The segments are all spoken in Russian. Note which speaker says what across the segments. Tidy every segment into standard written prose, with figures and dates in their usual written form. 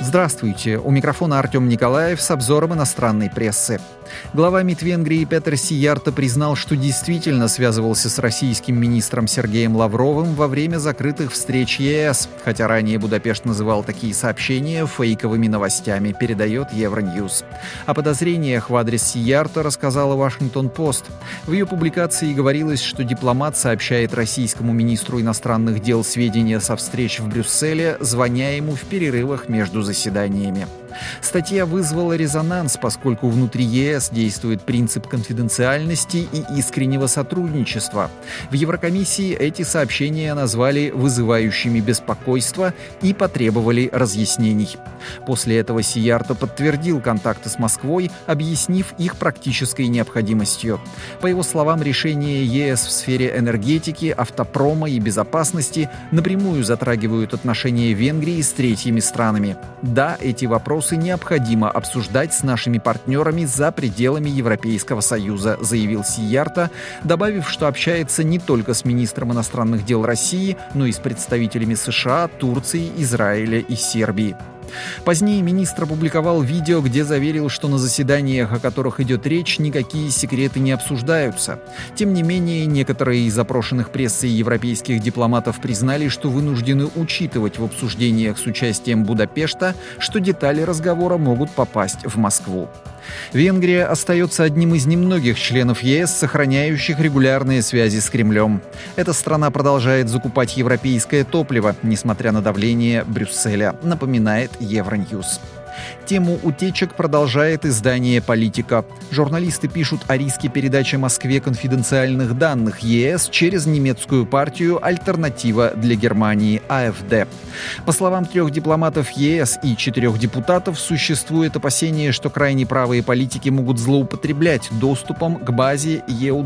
Speaker 1: Здравствуйте, у микрофона Артем Николаев с обзором иностранной прессы. Глава МИД Венгрии Петер Сиярто признал, что действительно связывался с российским министром Сергеем Лавровым во время закрытых встреч ЕС, хотя ранее Будапешт называл такие сообщения фейковыми новостями, передает Евроньюз. О подозрениях в адрес Сиярто рассказала Вашингтон-Пост. В ее публикации говорилось, что дипломат сообщает российскому министру иностранных дел сведения со встреч в Брюсселе, звоня ему в перерывах между заседаниями. Статья вызвала резонанс, поскольку внутри ЕС действует принцип конфиденциальности и искреннего сотрудничества. В Еврокомиссии эти сообщения назвали вызывающими беспокойство и потребовали разъяснений. После этого Сиярто подтвердил контакты с Москвой, объяснив их практической необходимостью. По его словам, решения ЕС в сфере энергетики, автопрома и безопасности напрямую затрагивают отношения Венгрии с третьими странами. Да, эти вопросы необходимо обсуждать с нашими партнерами за пределами Европейского Союза, заявил Сиярто, добавив, что общается не только с министром иностранных дел России, но и с представителями США, Турции, Израиля и Сербии. Позднее министр опубликовал видео, где заверил, что на заседаниях, о которых идет речь, никакие секреты не обсуждаются. Тем не менее, некоторые из опрошенных прессой европейских дипломатов признали, что вынуждены учитывать в обсуждениях с участием Будапешта, что детали разговора могут попасть в Москву. Венгрия остается одним из немногих членов ЕС, сохраняющих регулярные связи с Кремлем. Эта страна продолжает закупать европейское топливо, несмотря на давление Брюсселя, напоминает Евроньюз. Тему утечек продолжает издание «Политика». Журналисты пишут о риске передачи Москве конфиденциальных данных ЕС через немецкую партию «Альтернатива для Германии» АФД. По словам 3 дипломатов ЕС и 4 депутатов, существует опасение, что крайне правые политики могут злоупотреблять доступом к базе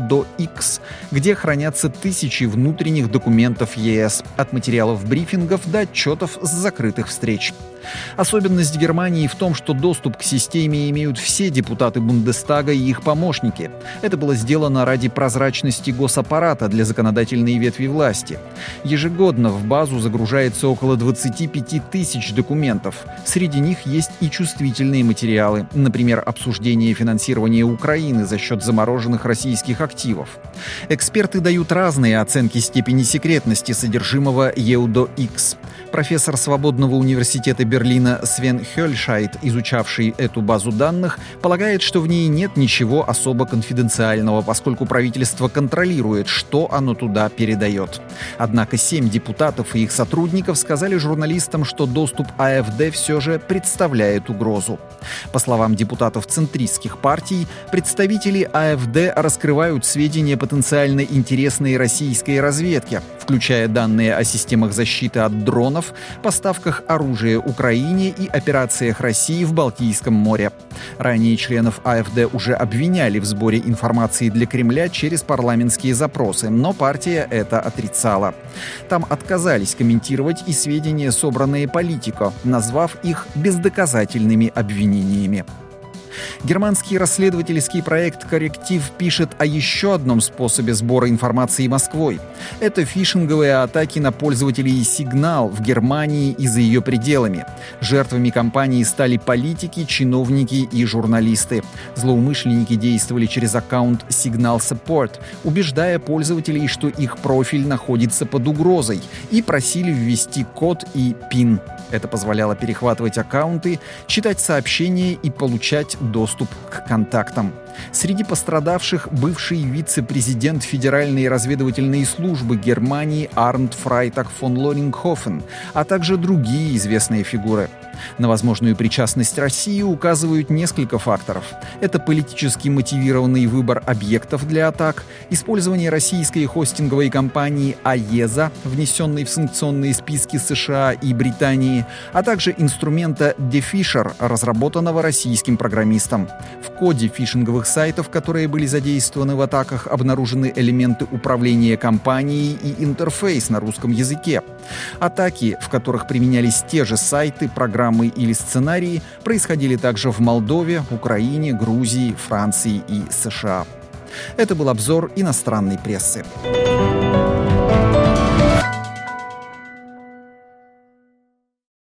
Speaker 1: EUDOX, где хранятся тысячи внутренних документов ЕС, от материалов брифингов до отчетов с закрытых встреч. Особенность Германии в том, что доступ к системе имеют все депутаты Бундестага и их помощники. Это было сделано ради прозрачности госаппарата для законодательной ветви власти. Ежегодно в базу загружается около 25 тысяч документов. Среди них есть и чувствительные материалы, например, обсуждение финансирования Украины за счет замороженных российских активов. Эксперты дают разные оценки степени секретности содержимого EUDOX. Профессор Свободного университета Берлина Свен Хёльшайд, изучавший эту базу данных, полагает, что в ней нет ничего особо конфиденциального, поскольку правительство контролирует, что оно туда передает. Однако 7 депутатов и их сотрудников сказали журналистам, что доступ АФД все же представляет угрозу. По словам депутатов центристских партий, представители АФД раскрывают сведения потенциально интересной российской разведке, включая данные о системах защиты от дронов, поставках оружия Украине и операциях России в Балтийском море. Ранее членов АФД уже обвиняли в сборе информации для Кремля через парламентские запросы, но партия это отрицала. Там отказались комментировать и сведения, собранные «Политико», назвав их бездоказательными обвинениями. Германский расследовательский проект «Корректив» пишет о еще одном способе сбора информации Москвой. Это фишинговые атаки на пользователей «Сигнал» в Германии и за ее пределами. Жертвами кампании стали политики, чиновники и журналисты. Злоумышленники действовали через аккаунт «Сигнал Support», убеждая пользователей, что их профиль находится под угрозой, и просили ввести код и ПИН. Это позволяло перехватывать аккаунты, читать сообщения и получать доступ к контактам. Среди пострадавших бывший вице-президент Федеральной разведывательной службы Германии Арнт Фрайтаг фон Лорингхофен, а также другие известные фигуры. На возможную причастность России указывают несколько факторов. Это политически мотивированный выбор объектов для атак, использование российской хостинговой компании АЕЗа, внесенной в санкционные списки США и Британии, а также инструмента Defisher, разработанного российским программистом. В коде фишинговых сайтов, которые были задействованы в атаках, обнаружены элементы управления компанией и интерфейс на русском языке. Атаки, в которых применялись те же сайты, программы или сценарии, происходили также в Молдове, Украине, Грузии, Франции и США. Это был обзор иностранной прессы.